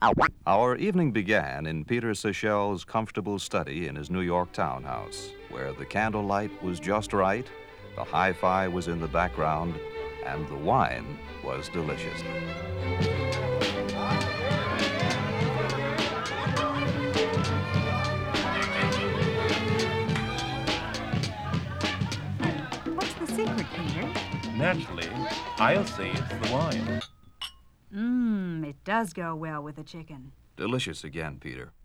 Our evening began in Peter Seychelles' comfortable study in his New York townhouse, where the candlelight was just right, the hi-fi was in the background, and the wine was delicious. What's the secret, Peter? Naturally, I'll say it's the wine. It does go well with the chicken. Delicious again, Peter.